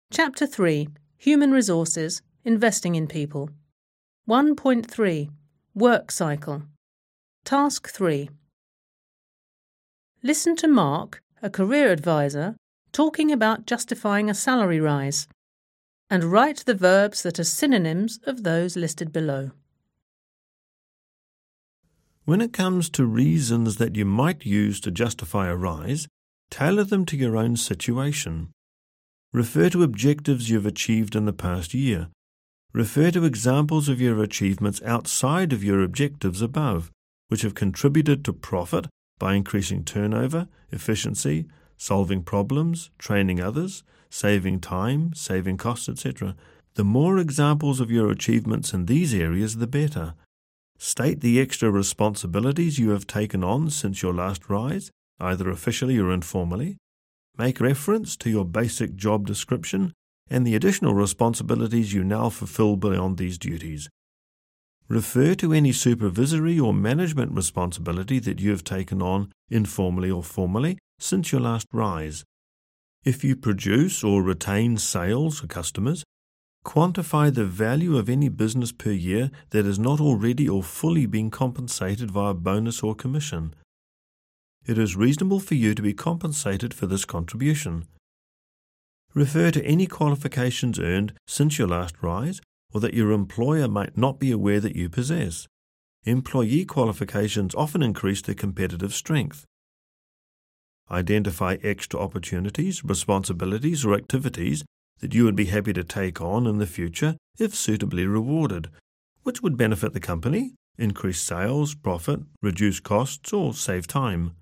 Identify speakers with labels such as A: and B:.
A: Chapter 3. Human Resources, Investing in People. 1.3. Work Cycle. Task 3. Listen to Mark, a career advisor, talking about justifying a salary rise, and write the verbs that are synonyms of those listed below.
B: When it comes to reasons that you might use to justify a rise, tailor them to your own situation. Refer to objectives you've achieved in the past year. Refer to examples of your achievements outside of your objectives above, which have contributed to profit by increasing turnover, efficiency, solving problems, training others, saving time, saving costs, etc. The more examples of your achievements in these areas, the better. State the extra responsibilities you have taken on since your last rise, either officially or informally. Make reference to your basic job description and the additional responsibilities you now fulfill beyond these duties. Refer to any supervisory or management responsibility that you have taken on, informally or formally, since your last rise. If you produce or retain sales or customers, quantify the value of any business per year that has not already or fully been compensated via bonus or commission. It is reasonable for you to be compensated for this contribution. Refer to any qualifications earned since your last rise or that your employer might not be aware that you possess. Employee qualifications often increase their competitive strength. Identify extra opportunities, responsibilities, or activities that you would be happy to take on in the future if suitably rewarded, which would benefit the company, increase sales, profit, reduce costs, or save time.